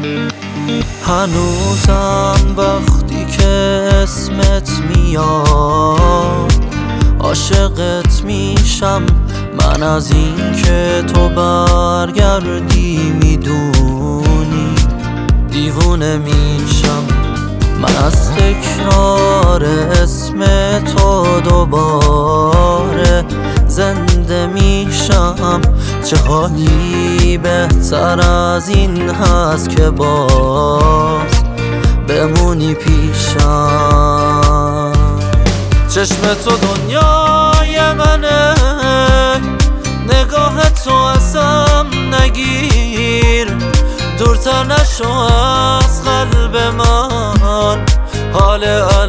هنوزم وقتی که اسمت میاد عاشقت میشم. من از این که تو برگردی میدونی دیوونه میشم. من از تکرار اسم تو دوباره زنده میشم. چه حالی بهتر از این هست که باز بمونی پیشم. چشم تو دنیای منه، نگاه تو ازم نگیر. دورتر نشو از قلب من، حال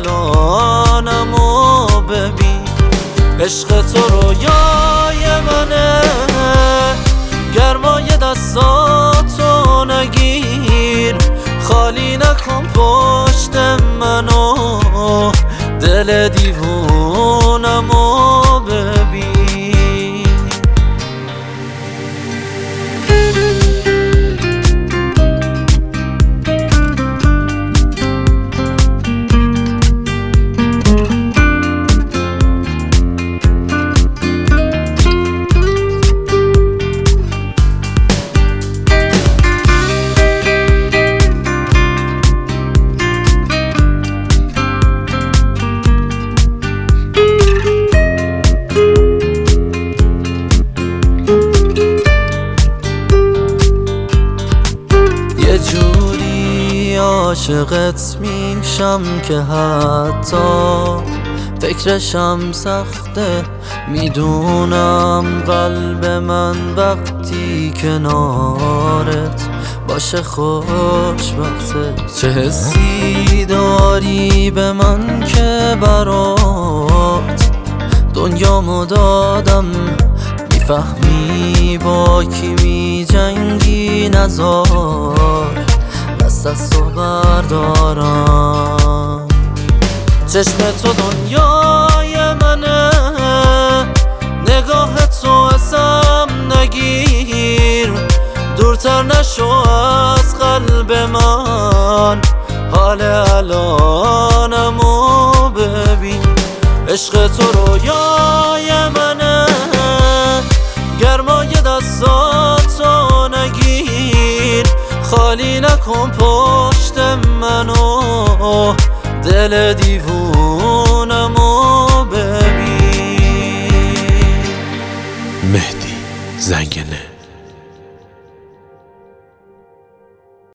الانمو ببین. عشق تو رویای منه، گرمای دستاتو نگیر. خالی نکن پشت منو، دل دیوونمو ببین. یه جوری عاشقت میشم که حتی فکرشم سخته. میدونم قلب من وقتی کنارت باشه خوشبخته. چه حسی داری به من که برات دنیامو دادم. میفهمی با کی می جنگی، نزار دست از تو بردارم. چشم تو دنیای منه، نگاه تو ازم نگیر. دورتر نشو از قلب من، حال الانمو ببین. عشق تو رویای منه، گرمای دستاتو نگیر. خالی نکن پشت منو، دل دیوونمو ببین. مهدی زنگنه.